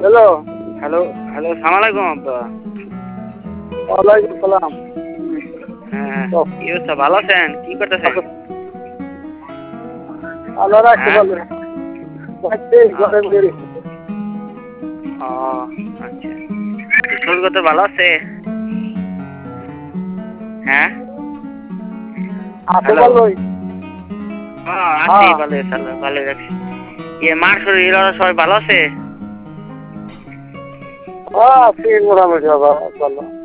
Hello. Hello hello, সালাম আলাইকুম আব্বা। ওয়ালাইকুম সালাম। হ্যাঁ, কি অবস্থা, ভালো আছেন? কি করতেছেন? আল্লাহ রাখতে হ্যাঁ? পারবে। ঘরে বেরিয়ে। ও আচ্ছা, শরীর কত ভালো আছে? হ্যাঁ, আছে হ্যালো। ভালোই। আছি ভালো, ভালো রাখছি। মার শরীর ওরা সবাই ভালো আছে? আছি মোটামুটি বাবা ভালো।